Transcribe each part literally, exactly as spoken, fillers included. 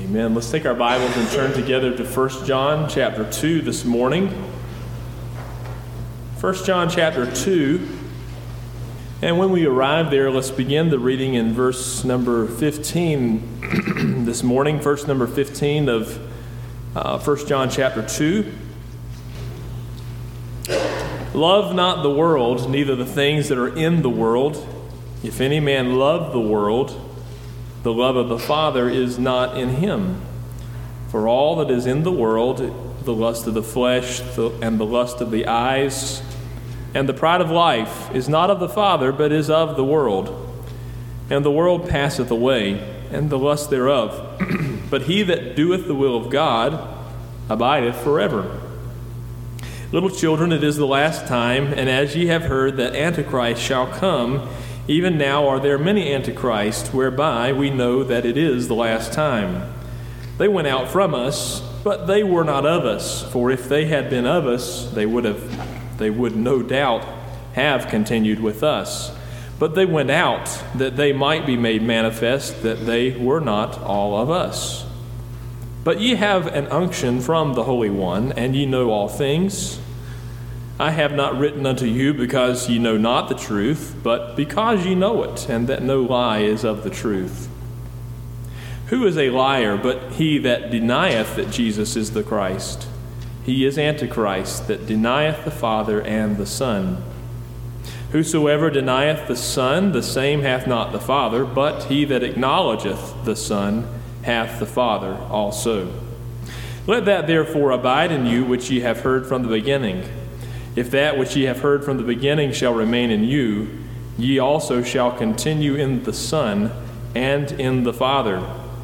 Amen. Let's take our Bibles and turn together to First John chapter two this morning. First John chapter two. And when we arrive there, let's begin the reading in verse number fifteen this morning. Verse number fifteen of uh, First John chapter two. Love not the world, neither the things that are in the world. If any man love the world, the love of the Father is not in him. For all that is in the world, the lust of the flesh the, and the lust of the eyes, and the pride of life, is not of the Father, but is of the world. And the world passeth away, and the lust thereof. But he that doeth the will of God abideth forever. Little children, it is the last time, and as ye have heard that Antichrist shall come, even now are there many antichrists, whereby we know that it is the last time. They went out from us, but they were not of us. For if they had been of us, they would have, they would no doubt have continued with us. But they went out, that they might be made manifest that they were not all of us. But ye have an unction from the Holy One, and ye know all things. I have not written unto you because ye know not the truth, but because ye know it, and that no lie is of the truth. Who is a liar but he that denieth that Jesus is the Christ? He is Antichrist, that denieth the Father and the Son. Whosoever denieth the Son, the same hath not the Father, but he that acknowledgeth the Son hath the Father also. Let that therefore abide in you which ye have heard from the beginning. If that which ye have heard from the beginning shall remain in you, ye also shall continue in the Son and in the Father.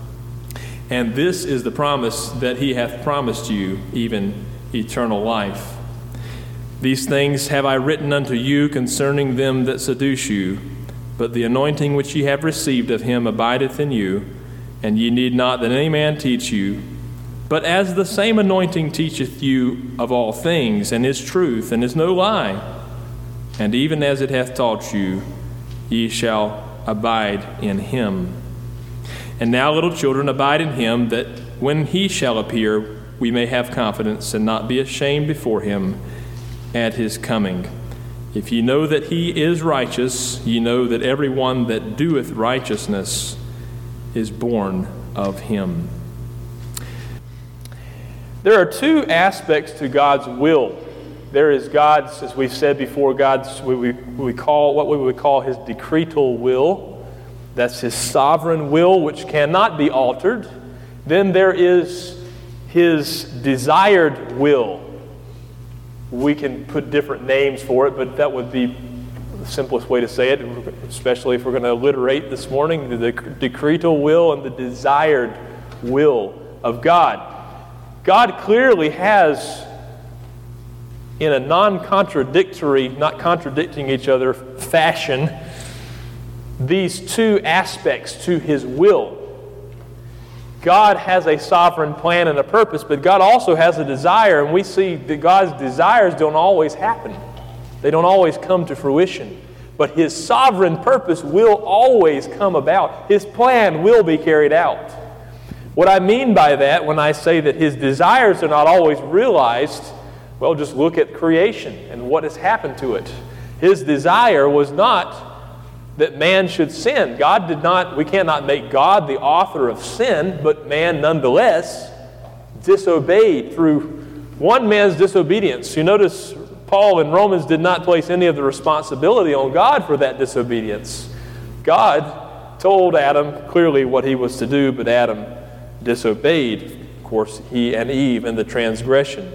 And this is the promise that he hath promised you, even eternal life. These things have I written unto you concerning them that seduce you, but the anointing which ye have received of him abideth in you, and ye need not that any man teach you. But as the same anointing teacheth you of all things, and is truth, and is no lie, and even as it hath taught you, ye shall abide in him. And now, little children, abide in him, that when he shall appear, we may have confidence, and not be ashamed before him at his coming. If ye know that he is righteous, ye know that every one that doeth righteousness is born of him. There are two aspects to God's will. There is God's, as we've said before, God's what we, we call what we would call his decretal will. That's his sovereign will, which cannot be altered. Then there is his desired will. We can put different names for it, but that would be the simplest way to say it, especially if we're going to alliterate this morning, the decretal will and the desired will of God. God clearly has, in a non-contradictory, not contradicting each other fashion, these two aspects to his will. God has a sovereign plan and a purpose, but God also has a desire, and we see that God's desires don't always happen. They don't always come to fruition. But his sovereign purpose will always come about. His plan will be carried out. What I mean by that when I say that his desires are not always realized, well, just look at creation and what has happened to it. His desire was not that man should sin. God did not, we cannot make God the author of sin, but man nonetheless disobeyed through one man's disobedience. You notice Paul in Romans did not place any of the responsibility on God for that disobedience. God told Adam clearly what he was to do, but Adam disobeyed, of course, he and Eve in the transgression.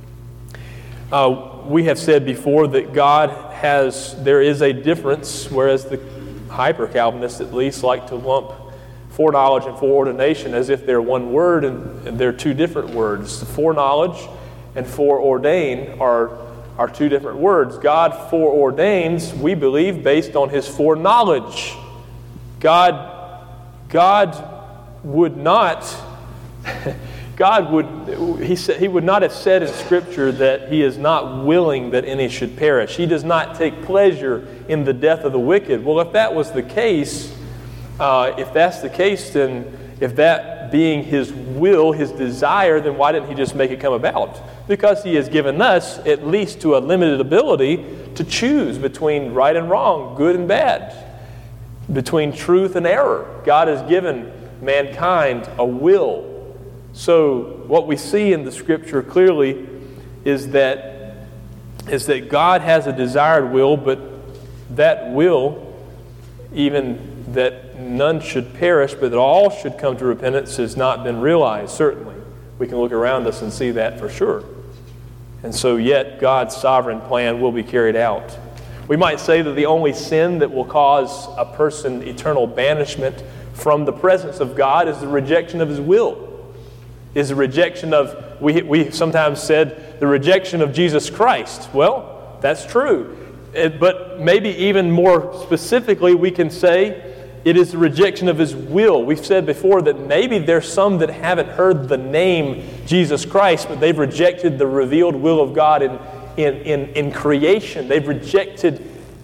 Uh, we have said before that God has, there is a difference, whereas the hyper-Calvinists at least like to lump foreknowledge and foreordination as if they're one word, and, and they're two different words. Foreknowledge and foreordain are, are two different words. God foreordains, we believe, based on his foreknowledge. God, God would not, God would, he said, he would not have said in Scripture that he is not willing that any should perish. He does not take pleasure in the death of the wicked. Well, if that was the case, uh, if that's the case, then if that that being his will, his desire, then why didn't he just make it come about? Because he has given us, at least to a limited ability, to choose between right and wrong, good and bad, between truth and error. God has given mankind a will. So what we see in the Scripture clearly is that, is that God has a desired will, but that will, even that none should perish, but that all should come to repentance, has not been realized, certainly. We can look around us and see that for sure. And so yet God's sovereign plan will be carried out. We might say that the only sin that will cause a person eternal banishment from the presence of God is the rejection of his will, is the rejection of, we, we sometimes said, the rejection of Jesus Christ. Well, that's true. It, but maybe even more specifically, we can say it is the rejection of his will. We've said before that maybe there's some that haven't heard the name Jesus Christ, but they've rejected the revealed will of God in, in, in, in creation. They've rejected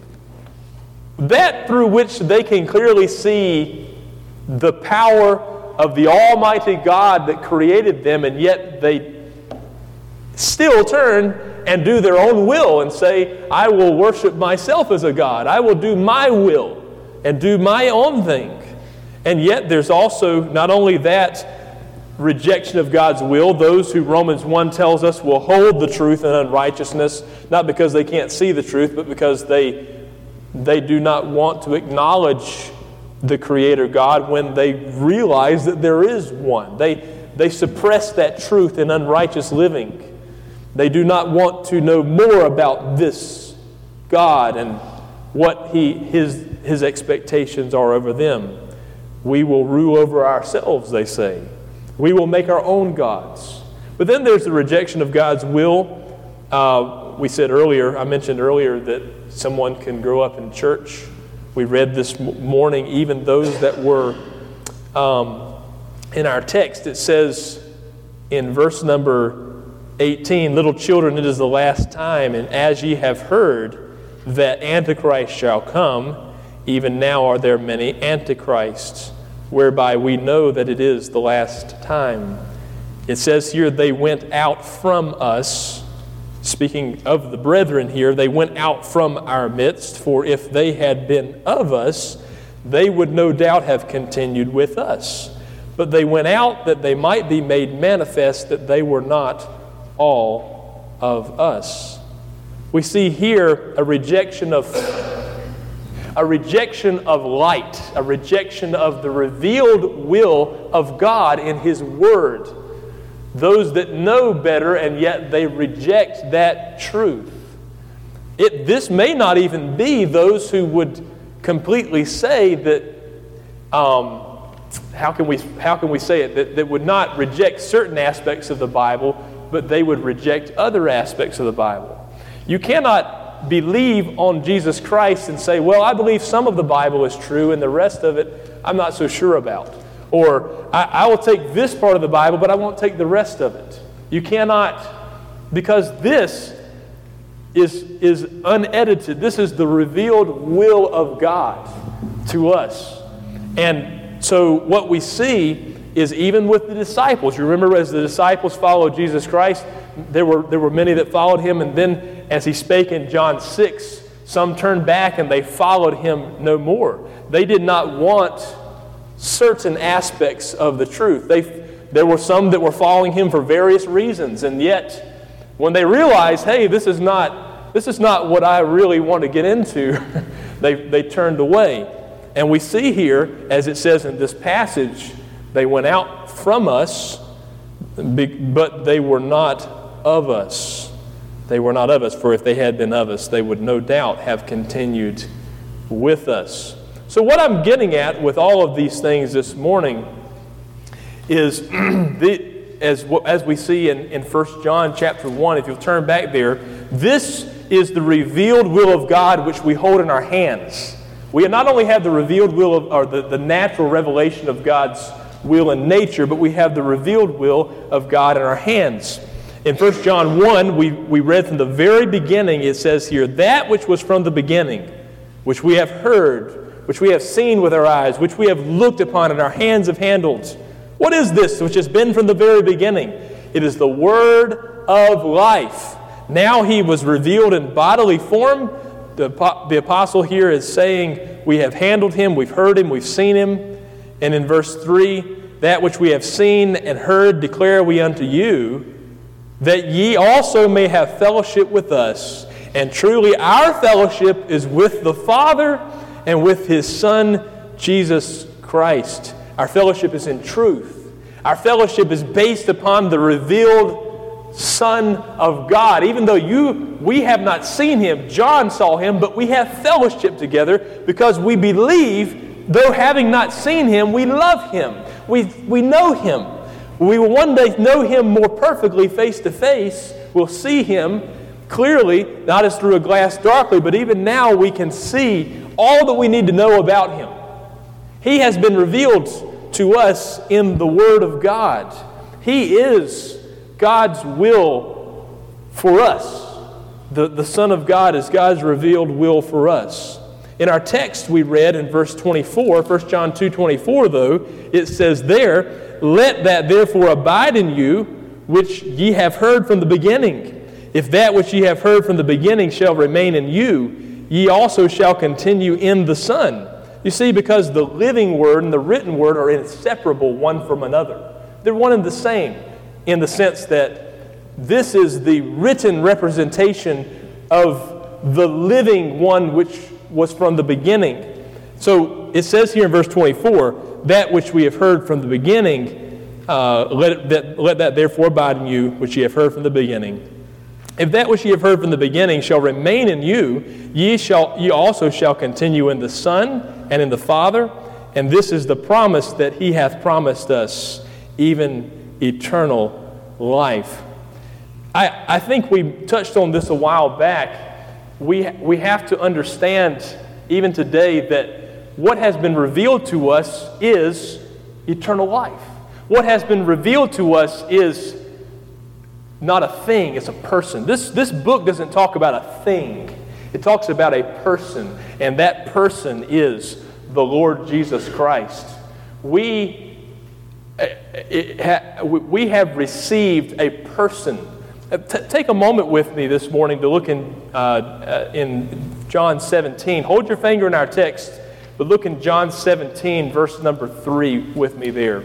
that through which they can clearly see the power of the Almighty God that created them, and yet they still turn and do their own will and say, I will worship myself as a God. I will do my will and do my own thing. And yet there's also not only that rejection of God's will, those who Romans one tells us will hold the truth in unrighteousness, not because they can't see the truth, but because they, they do not want to acknowledge the Creator God when they realize that there is one. They, they suppress that truth in unrighteous living. They do not want to know more about this God and what he, his, his expectations are over them. We will rule over ourselves, they say. We will make our own gods. But then there's the rejection of God's will. Uh, we said earlier, I mentioned earlier that someone can grow up in church. We read this morning, even those that were um, in our text, it says in verse number eighteen, little children, it is the last time, and as ye have heard that Antichrist shall come, even now are there many Antichrists, whereby we know that it is the last time. It says here, they went out from us. Speaking of the brethren here, they went out from our midst, for if they had been of us, they would no doubt have continued with us. But they went out that they might be made manifest that they were not all of us. We see here a rejection of a rejection of light, a rejection of the revealed will of God in His Word. Those that know better, and yet they reject that truth. It, this may not even be those who would completely say that, um, how can we how can we say it, that, that would not reject certain aspects of the Bible, but they would reject other aspects of the Bible. You cannot believe on Jesus Christ and say, well, I believe some of the Bible is true and the rest of it I'm not so sure about. Or, I, I will take this part of the Bible, but I won't take the rest of it. You cannot, because this is, is unedited. This is the revealed will of God to us. And so what we see is even with the disciples. You remember as the disciples followed Jesus Christ, there were, there were many that followed Him, and then as He spake in John six, some turned back and they followed Him no more. They did not want certain aspects of the truth. They, there were some that were following Him for various reasons, and yet when they realized, hey, this is not, this is not what I really want to get into, they, they turned away. And we see here, as it says in this passage, they went out from us, but they were not of us. They were not of us, for if they had been of us, they would no doubt have continued with us. So what I'm getting at with all of these things this morning is, the, as, as we see in, in First John chapter one, if you'll turn back there, this is the revealed will of God which we hold in our hands. We not only have the revealed will of, or the, the natural revelation of God's will and nature, but we have the revealed will of God in our hands. In First John one, we, we read from the very beginning, it says here, that which was from the beginning, which we have heard, which we have seen with our eyes, which we have looked upon and our hands have handled, What is this which has been from the very beginning? It is the word of life. Now he was revealed in bodily form. The, the apostle here is saying, we have handled him, we've heard him, we've seen him. And in verse three, that which we have seen and heard declare we unto you, that ye also may have fellowship with us. And truly our fellowship is with the Father and with His Son, Jesus Christ. Our fellowship is in truth. Our fellowship is based upon the revealed Son of God. Even though you, we have not seen Him, John saw Him, but we have fellowship together because we believe, though having not seen Him, we love Him. We, we know Him. We will one day know Him more perfectly face to face. We'll see Him clearly, not as through a glass darkly, but even now we can see all that we need to know about Him. He has been revealed to us in the Word of God. He is God's will for us. The, the Son of God is God's revealed will for us. In our text we read in verse twenty-four, First John two twenty-four though, it says there, let that therefore abide in you, which ye have heard from the beginning. If that which ye have heard from the beginning shall remain in you, ye also shall continue in the Son. You see, because the living Word and the written Word are inseparable one from another. They're one and the same in the sense that this is the written representation of the living one which was from the beginning. So it says here in verse twenty-four, that which we have heard from the beginning, uh, let, it, that, let that therefore abide in you, which ye have heard from the beginning. If that which ye have heard from the beginning shall remain in you, ye shall ye also shall continue in the Son and in the Father. And this is the promise that He hath promised us, even eternal life. I, I think we touched on this a while back. We, we have to understand, even today, that what has been revealed to us is eternal life. What has been revealed to us is not a thing, it's a person. This, this book doesn't talk about a thing. It talks about a person, and that person is the Lord Jesus Christ. We, it, we have received a person. T- take a moment with me this morning to look in, uh, in John seventeen. Hold your finger in our text, but look in John seventeen, verse number three with me there.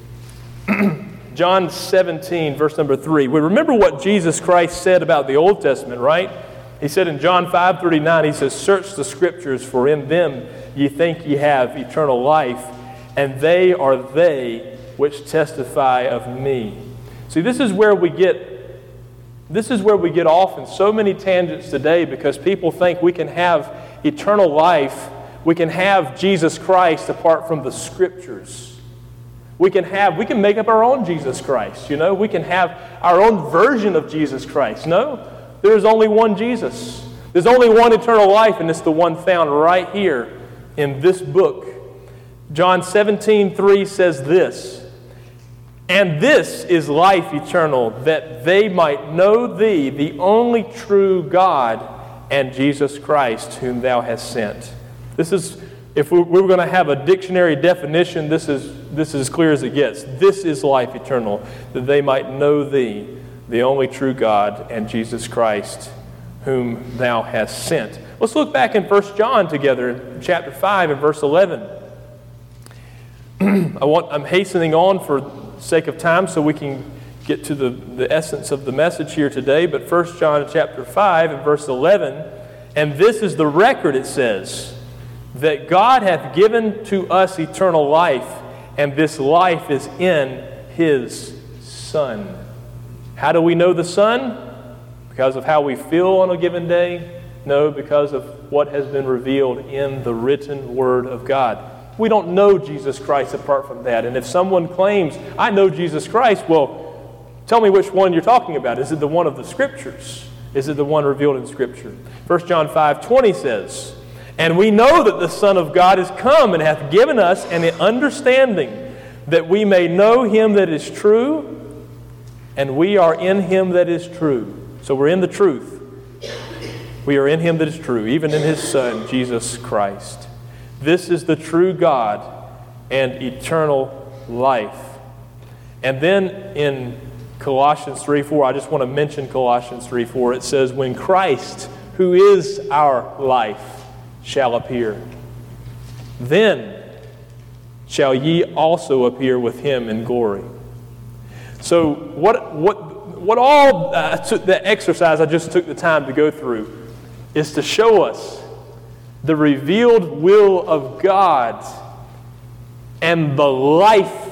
John seventeen, verse number three. We remember what Jesus Christ said about the Old Testament, right? He said in John five thirty-nine, He says, search the Scriptures, for in them ye think ye have eternal life, and they are they which testify of me. See, this is where we get This is where we get off in so many tangents today because people think we can have eternal life, we can have Jesus Christ apart from the Scriptures. We can have, we can make up our own Jesus Christ, you know. We can have our own version of Jesus Christ. No, there is only one Jesus. There's only one eternal life, and it's the one found right here in this book. John seventeen three says this, and this is life eternal, that they might know Thee, the only true God, and Jesus Christ, whom Thou hast sent. This is, if we were going to have a dictionary definition, this is, this is as clear as it gets. This is life eternal, that they might know Thee, the only true God, and Jesus Christ, whom Thou hast sent. Let's look back in First John together, in chapter five and verse eleven. I want, I'm hastening on for sake of time so we can get to the, the essence of the message here today. But First John chapter five and verse eleven, and this is the record, it says, that God hath given to us eternal life, and this life is in His Son. How do we know the Son? Because of how we feel on a given day? No, because of what has been revealed in the written Word of God. We don't know Jesus Christ apart from that. And if someone claims, I know Jesus Christ, well, tell me which one you're talking about. Is it the one of the Scriptures? Is it the one revealed in Scripture? First John five twenty says, and we know that the Son of God is come and hath given us an understanding that we may know Him that is true, and we are in Him that is true. So we're in the truth. We are in Him that is true, even in His Son, Jesus Christ. This is the true God and eternal life. And then in Colossians three four, I just want to mention Colossians three four. It says, when Christ, who is our life, shall appear, then shall ye also appear with him in glory. So what what what all uh, took, the exercise I just took the time to go through is to show us the revealed will of God, and the life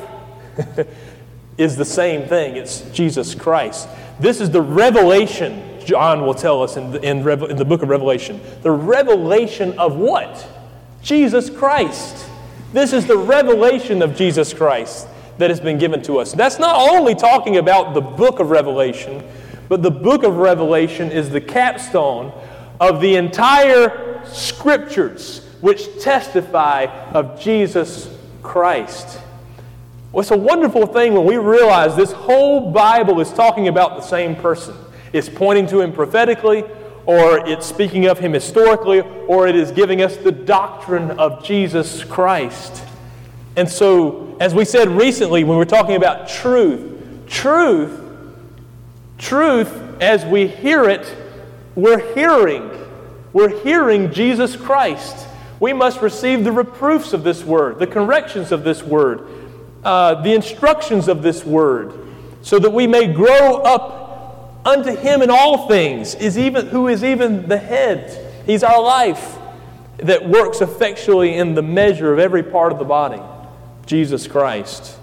is the same thing. It's Jesus Christ. This is the revelation, John will tell us in the, in, Revel, in the book of Revelation. The revelation of what? Jesus Christ. This is the revelation of Jesus Christ that has been given to us. That's not only talking about the book of Revelation, but the book of Revelation is the capstone of the entire Scriptures which testify of Jesus Christ. Well, it's a wonderful thing when we realize this whole Bible is talking about the same person. It's pointing to him prophetically, or it's speaking of him historically, or it is giving us the doctrine of Jesus Christ. And so, as we said recently when we were talking about truth, truth, truth, as we hear it, we're hearing. We're hearing Jesus Christ. We must receive the reproofs of this word, the corrections of this word, uh, the instructions of this word, so that we may grow up unto him in all things, is even who is even the head. He's our life that works effectually in the measure of every part of the body, Jesus Christ.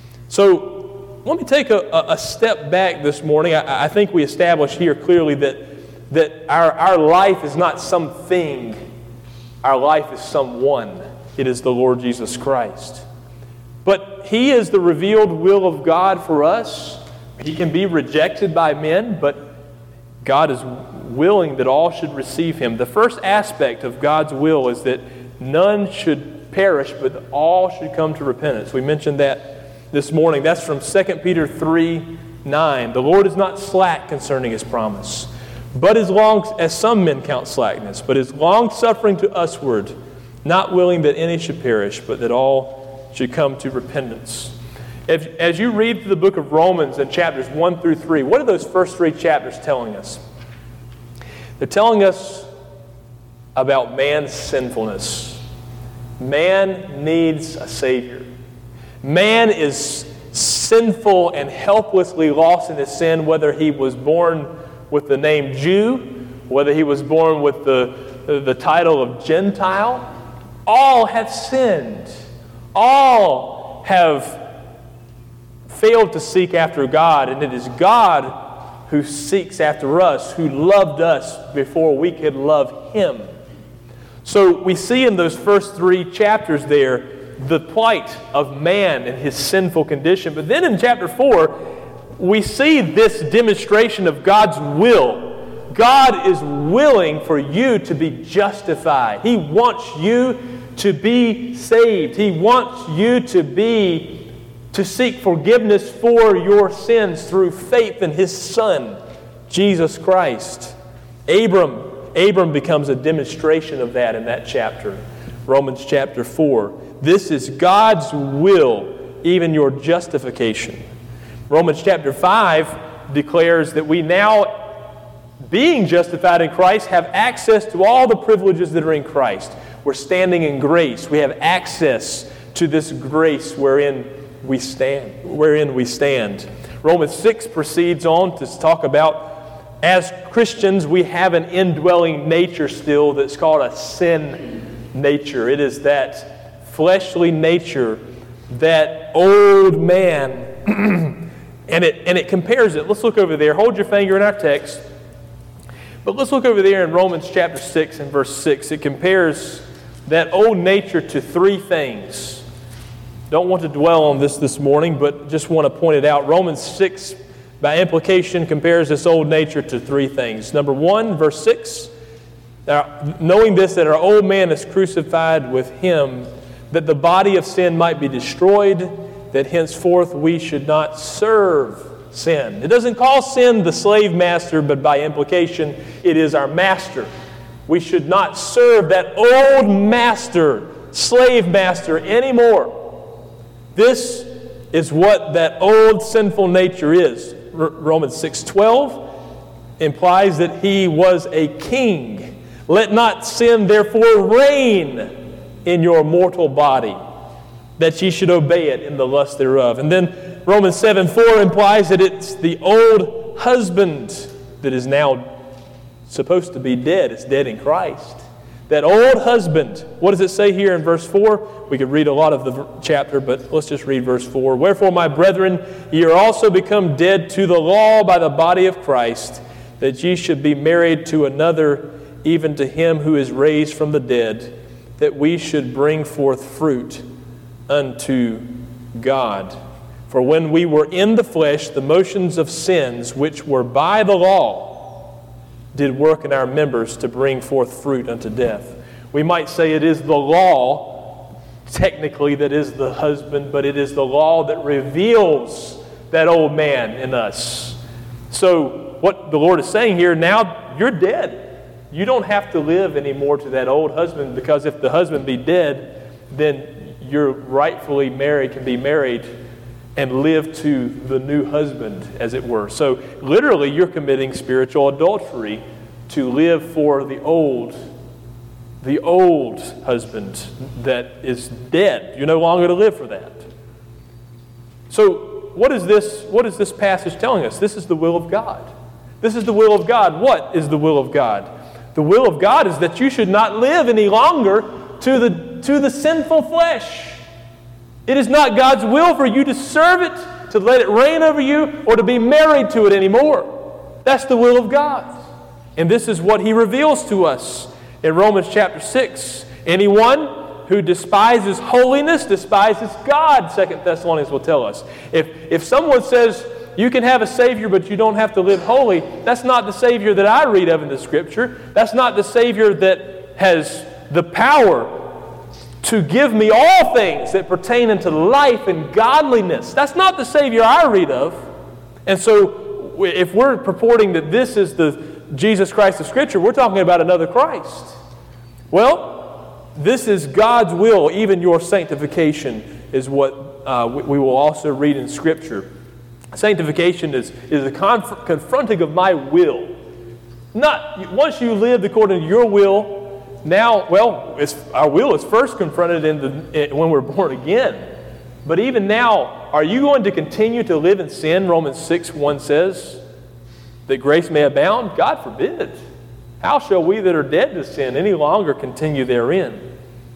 So let me take a, a step back this morning. I, I think we established here clearly that, that our, our life is not something. Our life is someone. It is the Lord Jesus Christ. But he is the revealed will of God for us. He can be rejected by men, but God is willing that all should receive him. The first aspect of God's will is that none should perish, but all should come to repentance. We mentioned that this morning. That's from Second Peter three nine. The Lord is not slack concerning his promise, but as long as some men count slackness, but is long-suffering to usward, not willing that any should perish, but that all should come to repentance. If, as you read the book of Romans in chapters one through three, what are those first three chapters telling us? They're telling us about man's sinfulness. Man needs a Savior. Man is sinful and helplessly lost in his sin, whether he was born with the name Jew, whether he was born with the, the title of Gentile. All have sinned. All have failed to seek after God, and it is God who seeks after us, who loved us before we could love him. So we see in those first three chapters there the plight of man and his sinful condition. But then in chapter four, we see this demonstration of God's will. God is willing for you to be justified. He wants you to be saved. He wants you to be to seek forgiveness for your sins through faith in his Son, Jesus Christ. Abram, Abram becomes a demonstration of that in that chapter, Romans chapter four. This is God's will, even your justification. Romans chapter five declares that we now, being justified in Christ, have access to all the privileges that are in Christ. We're standing in grace. We have access to this grace wherein we stand, wherein we stand. Romans six proceeds on to talk about, as Christians, we have an indwelling nature still that's called a sin nature. It is that fleshly nature, that old man. and it and it compares it. Let's look over there. Hold your finger in our text. But let's look over there in Romans chapter six and verse six. It compares that old nature to three things. Don't want to dwell on this this morning, but just want to point it out. Romans six, by implication, compares this old nature to three things. Number one, verse six, knowing this, that our old man is crucified with him, that the body of sin might be destroyed, that henceforth we should not serve sin. It doesn't call sin the slave master, but by implication, it is our master. We should not serve that old master, slave master, anymore. This is what that old sinful nature is. R- Romans six twelve implies that he was a king. Let not sin therefore reign in your mortal body, that ye should obey it in the lust thereof. And then Romans seven four implies that it's the old husband that is now supposed to be dead. It's dead in Christ. That old husband, what does it say here in verse four? We could read a lot of the chapter, but let's just read verse four. Wherefore, my brethren, ye are also become dead to the law by the body of Christ, that ye should be married to another, even to him who is raised from the dead, that we should bring forth fruit unto God. For when we were in the flesh, the motions of sins which were by the law did work in our members to bring forth fruit unto death. We might say it is the law, technically, that is the husband, but it is the law that reveals that old man in us. So what the Lord is saying here, now you're dead. You don't have to live anymore to that old husband, because if the husband be dead, then you're rightfully married, can be married and live to the new husband, as it were. So literally, you're committing spiritual adultery to live for the old, the old husband that is dead. You're no longer to live for that. So what is this, what is this passage telling us? This is the will of God. This is the will of God. What is the will of God? The will of God is that you should not live any longer to the, to the sinful flesh. It is not God's will for you to serve it, to let it reign over you, or to be married to it anymore. That's the will of God. And this is what He reveals to us in Romans chapter six. Anyone who despises holiness despises God, Second Thessalonians will tell us. If, if someone says, you can have a Savior, but you don't have to live holy, that's not the Savior that I read of in the Scripture. That's not the Savior that has the power to give me all things that pertain unto life and godliness. That's not the Savior I read of. And so if we're purporting that this is the Jesus Christ of Scripture, we're talking about another Christ. Well, this is God's will. Even your sanctification is what uh, we will also read in Scripture. Sanctification is, is a conf- confronting of my will. Not once you lived according to your will. Now, well, it's, our will is first confronted in the, in, when we're born again. But even now, are you going to continue to live in sin? Romans six one says, that grace may abound? God forbid. How shall we that are dead to sin any longer continue therein?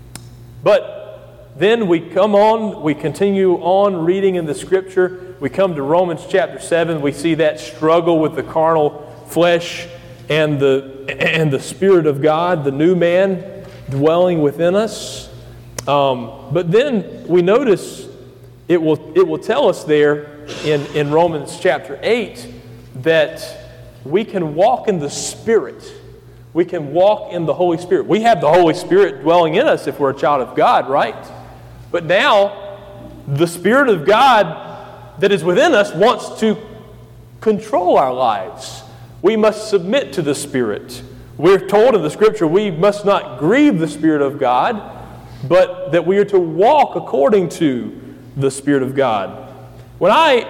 But then we come on, we continue on reading in the Scripture. We come to Romans chapter seven. We see that struggle with the carnal flesh and the and the Spirit of God, the new man dwelling within us. Um, but then we notice it will it will tell us there in, in Romans chapter eight that we can walk in the Spirit. We can walk in the Holy Spirit. We have the Holy Spirit dwelling in us if we're a child of God, right? But now, the Spirit of God that is within us wants to control our lives. We must submit to the Spirit. We're told in the Scripture we must not grieve the Spirit of God, but that we are to walk according to the Spirit of God. When I,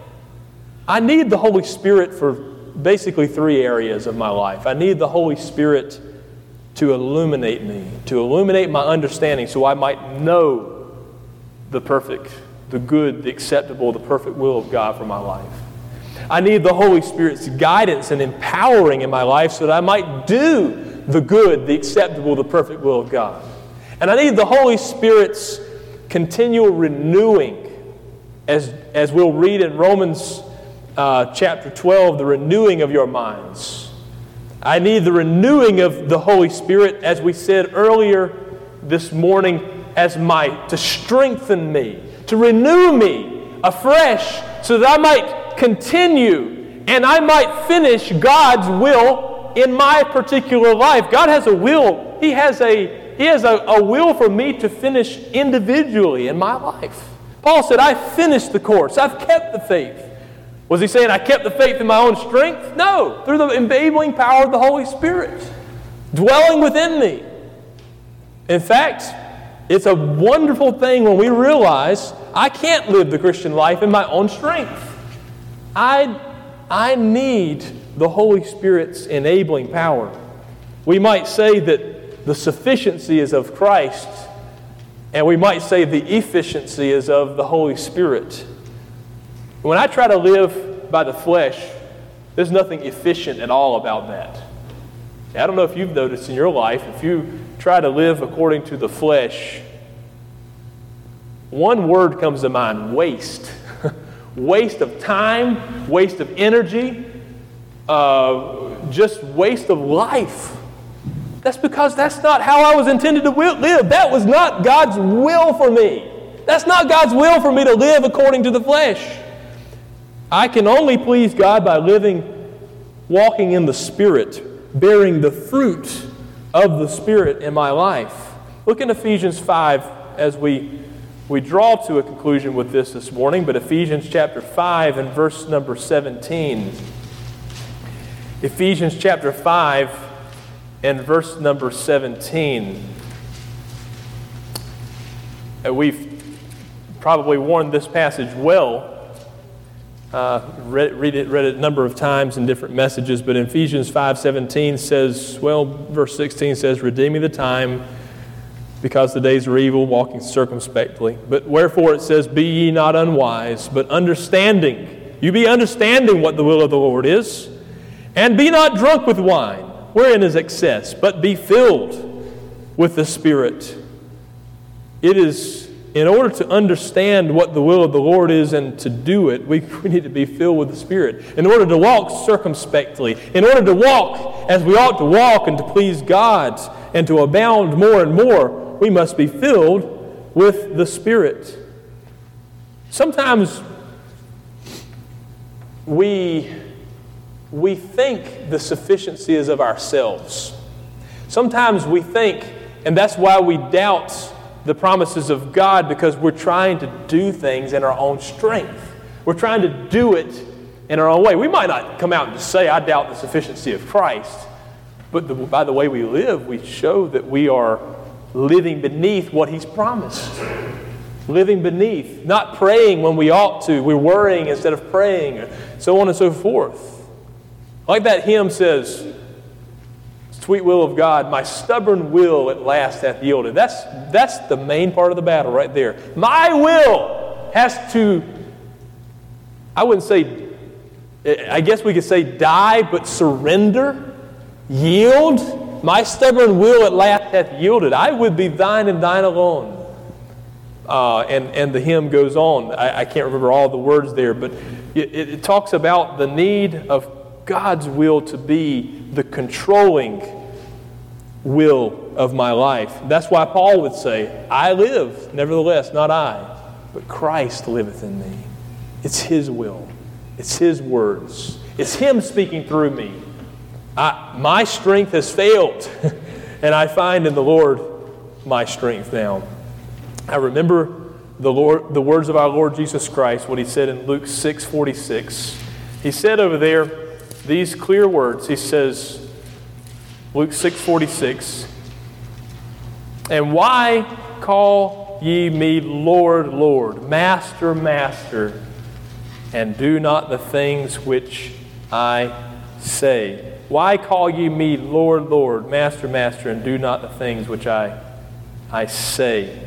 I need the Holy Spirit for basically three areas of my life. I need the Holy Spirit to illuminate me, to illuminate my understanding so I might know the perfect, the good, the acceptable, the perfect will of God for my life. I need the Holy Spirit's guidance and empowering in my life so that I might do the good, the acceptable, the perfect will of God. And I need the Holy Spirit's continual renewing, as, as we'll read in Romans uh, chapter twelve, the renewing of your minds. I need the renewing of the Holy Spirit, as we said earlier this morning, as my, to strengthen me, to renew me afresh so that I might continue and I might finish God's will in my particular life. God has a will. He has a, he has a, a will for me to finish individually in my life. Paul said, I finished the course. I've kept the faith. Was he saying I kept the faith in my own strength? No, through the enabling power of the Holy Spirit dwelling within me. In fact, It's a wonderful thing when we realize I can't live the Christian life in my own strength. I, I need the Holy Spirit's enabling power. We might say that the sufficiency is of Christ, and we might say the efficiency is of the Holy Spirit. When I try to live by the flesh, there's nothing efficient at all about that. I don't know if you've noticed in your life, if you try to live according to the flesh, one word comes to mind: waste. Waste of time, waste of energy, uh, just waste of life. That's because that's not how I was intended to live. That was not God's will for me. That's not God's will for me to live according to the flesh. I can only please God by living, walking in the Spirit, bearing the fruit of the Spirit in my life. Look in Ephesians five as we, we draw to a conclusion with this this morning, but Ephesians chapter five and verse number seventeen. Ephesians chapter five and verse number seventeen. And we've probably worn this passage well. Uh, read, read, it, read it a number of times in different messages, but in Ephesians five seventeen says, well, verse sixteen says, redeeming the time, because the days are evil, walking circumspectly. But wherefore it says, be ye not unwise, but understanding. You be understanding what the will of the Lord is. And be not drunk with wine, wherein is excess, but be filled with the Spirit. It is in order to understand what the will of the Lord is and to do it, we, we need to be filled with the Spirit. In order to walk circumspectly, in order to walk as we ought to walk and to please God and to abound more and more, we must be filled with the Spirit. Sometimes we, we think the sufficiency is of ourselves. Sometimes we think, and that's why we doubt the promises of God, because we're trying to do things in our own strength. We're trying to do it in our own way. We might not come out and just say, I doubt the sufficiency of Christ, but the, by the way we live, we show that we are living beneath what He's promised. Living beneath, not praying when we ought to. We're worrying instead of praying, so on and so forth. Like that hymn says, sweet will of God, my stubborn will at last hath yielded. That's, that's the main part of the battle right there. My will has to, I wouldn't say, I guess we could say die, but surrender, yield. My stubborn will at last hath yielded. I would be thine and thine alone. Uh, and, and the hymn goes on. I, I can't remember all the words there, but it, it talks about the need of God's will to be the controlling will of my life. That's why Paul would say, I live, nevertheless, not I, but Christ liveth in me. It's His will. It's His words. It's Him speaking through me. I, my strength has failed, and I find in the Lord my strength now. I remember the Lord, the words of our Lord Jesus Christ, what He said in Luke six forty-six. He said over there these clear words. He says, Luke six forty-six, and why call ye me Lord, Lord, Master, Master, and do not the things which I say? Why call ye me Lord, Lord, Master, Master, and do not the things which I, I say?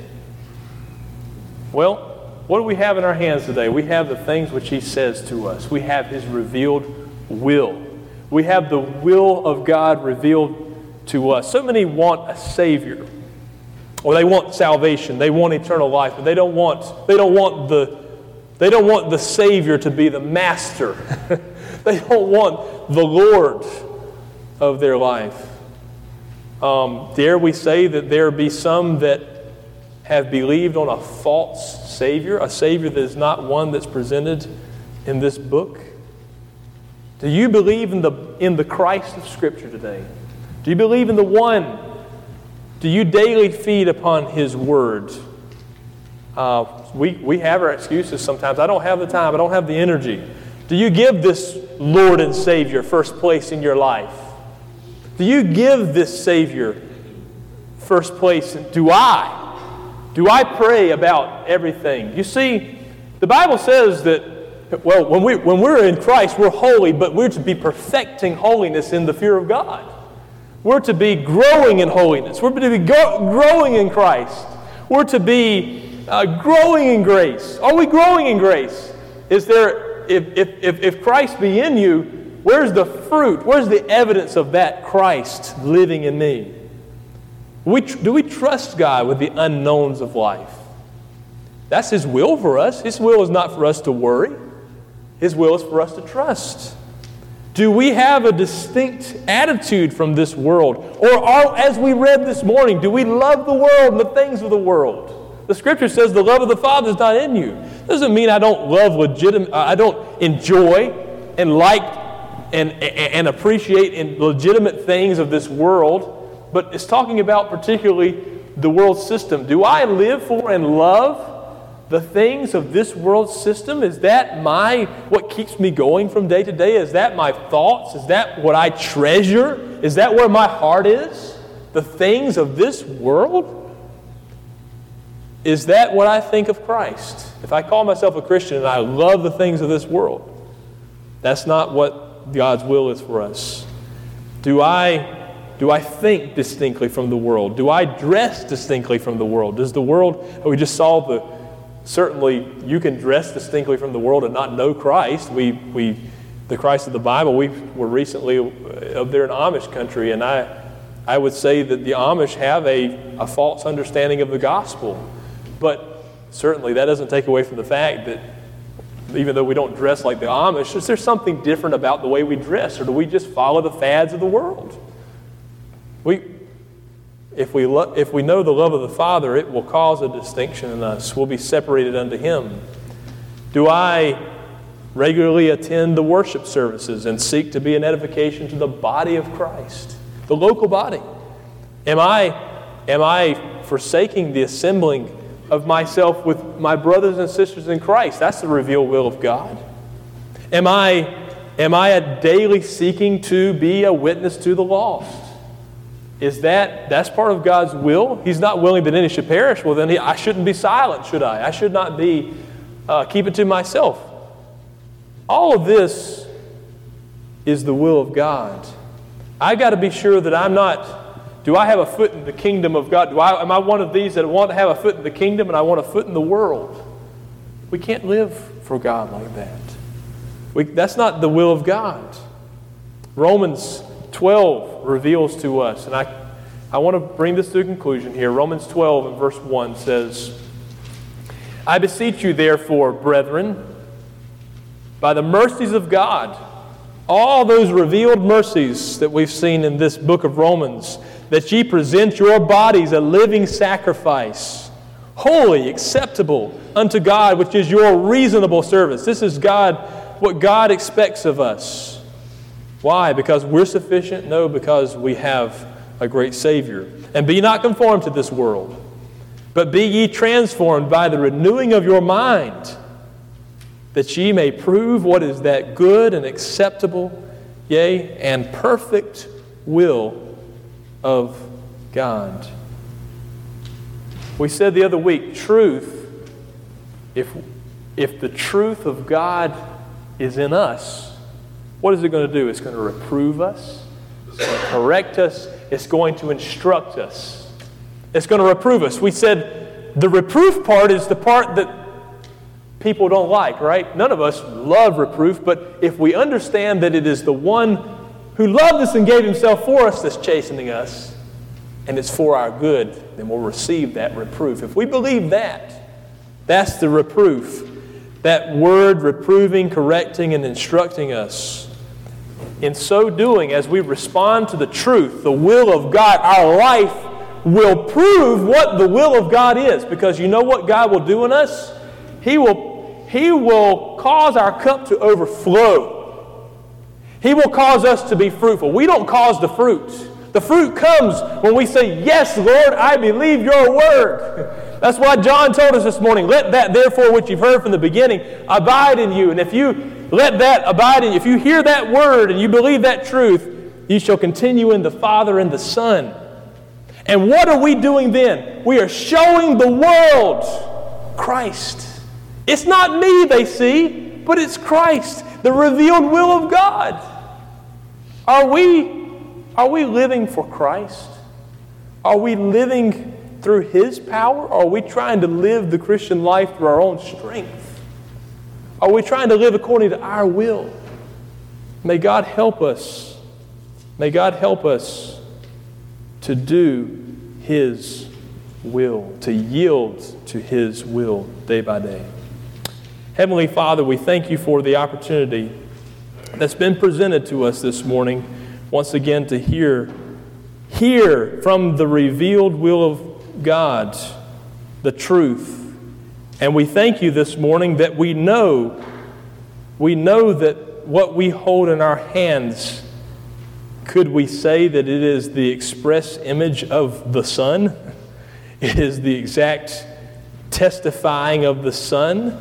Well, what do we have in our hands today? We have the things which He says to us. We have His revealed will. We have the will of God revealed to us. So many want a Savior, or they want salvation. They want eternal life, but they don't want they don't want the they don't want the Savior to be the master. They don't want the Lord of their life. Um, dare we say that there be some that have believed on a false Savior, a Savior that is not one that's presented in this book? Do you believe in the, in the Christ of Scripture today? Do you believe in the one? Do you daily feed upon His Word? Uh, we, we have our excuses sometimes. I don't have the time. I don't have the energy. Do you give this Lord and Savior first place in your life? Do you give this Savior first place? Do I? Do I pray about everything? You see, the Bible says that, well, when, we, when we're in Christ, we're holy, but we're to be perfecting holiness in the fear of God. We're to be growing in holiness. We're to be go- growing in Christ. We're to be uh, growing in grace. Are we growing in grace? Is there, if, if, if Christ be in you, where's the fruit? Where's the evidence of that Christ living in me? We, do we trust God with the unknowns of life? That's His will for us. His will is not for us to worry. His will is for us to trust. Do we have a distinct attitude from this world? Or are, as we read this morning, do we love the world and the things of the world? The Scripture says the love of the Father is not in you. Doesn't mean I don't love legitimate, I don't enjoy and like and, and appreciate in legitimate things of this world. But it's talking about particularly the world system. Do I live for and love the things of this world system? Is that my, what keeps me going from day to day? Is that my thoughts? Is that what I treasure? Is that where my heart is? The things of this world? Is that what I think of Christ? If I call myself a Christian and I love the things of this world, that's not what God's will is for us. Do I Do I think distinctly from the world? Do I dress distinctly from the world? Does the world, we just saw the, certainly you can dress distinctly from the world and not know Christ. We, we, the Christ of the Bible, we were recently up there in Amish country, and I, I would say that the Amish have a, a false understanding of the gospel. But certainly that doesn't take away from the fact that even though we don't dress like the Amish, is there something different about the way we dress, or do we just follow the fads of the world? We, if we lo- if we know the love of the Father, it will cause a distinction in us. We'll be separated unto Him. Do I regularly attend the worship services and seek to be an edification to the body of Christ, the local body? Am I, am I forsaking the assembling of myself with my brothers and sisters in Christ? That's the revealed will of God. Am I, am I daily seeking to be a witness to the lost? Is that, that's part of God's will? He's not willing that any should perish. Well, then he, I shouldn't be silent, should I? I should not be, uh, keep it to myself. All of this is the will of God. I got to be sure that I'm not, do I have a foot in the kingdom of God? Do I, am I one of these that want to have a foot in the kingdom and I want a foot in the world? We can't live for God like that. We, that's not the will of God. Romans twelve reveals to us, and I, I want to bring this to a conclusion here. Romans twelve and verse one says, I beseech you therefore, brethren, by the mercies of God, all those revealed mercies that we've seen in this book of Romans, that ye present your bodies a living sacrifice, holy, acceptable unto God, which is your reasonable service. This is God, what God expects of us. Why? Because we're sufficient? No, because we have a great Savior. And be not conformed to this world, but be ye transformed by the renewing of your mind, that ye may prove what is that good and acceptable, yea, and perfect will of God. We said the other week, truth, if, if the truth of God is in us, what is it going to do? It's going to reprove us. It's going to correct us. It's going to instruct us. It's going to reprove us. We said the reproof part is the part that people don't like, right? None of us love reproof, but if we understand that it is the one who loved us and gave Himself for us that's chastening us, and it's for our good, then we'll receive that reproof. If we believe that, that's the reproof. That word reproving, correcting, and instructing us. In so doing, as we respond to the truth, the will of God, our life will prove what the will of God is. Because you know what God will do in us? He will, He will cause our cup to overflow. He will cause us to be fruitful. We don't cause the fruit. The fruit comes when we say, yes, Lord, I believe your word. That's why John told us this morning, let that therefore which you've heard from the beginning abide in you. And if you let that abide in you, if you hear that word and you believe that truth, you shall continue in the Father and the Son. And what are we doing then? We are showing the world Christ. It's not me they see, but it's Christ, the revealed will of God. Are we, are we living for Christ? Are we living through His power? Or are we trying to live the Christian life through our own strength? Are we trying to live according to our will? May God help us. May God help us to do His will, to yield to His will day by day. Heavenly Father, we thank You for the opportunity that's been presented to us this morning, once again to hear, hear from the revealed will of God, the truth. And we thank You this morning that we know, we know that what we hold in our hands, could we say that it is the express image of the Son? It is the exact testifying of the Son.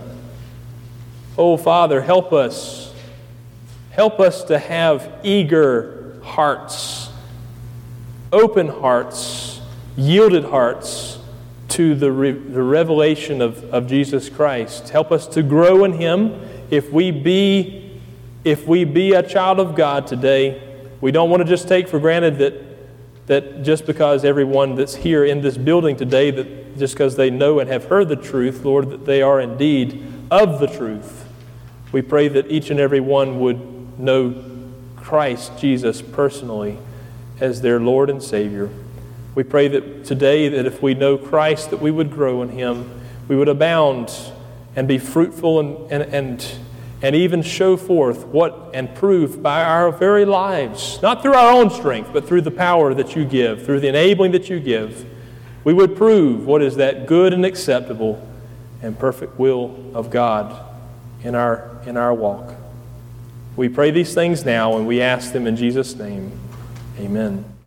Oh, Father, help us. Help us to have eager hearts, open hearts, yielded hearts to the, re- the revelation of, of Jesus Christ. Help us to grow in Him. If we be, if we be a child of God today, we don't want to just take for granted that, that just because everyone that's here in this building today, that just because they know and have heard the truth, Lord, that they are indeed of the truth. We pray that each and every one would know Christ Jesus personally as their Lord and Savior. We pray that today that if we know Christ, that we would grow in Him, we would abound and be fruitful and and and, and even show forth what and prove by our very lives, not through our own strength, but through the power that You give, through the enabling that You give, we would prove what is that good and acceptable and perfect will of God in our in our walk. We pray these things now, and we ask them in Jesus' name. Amen.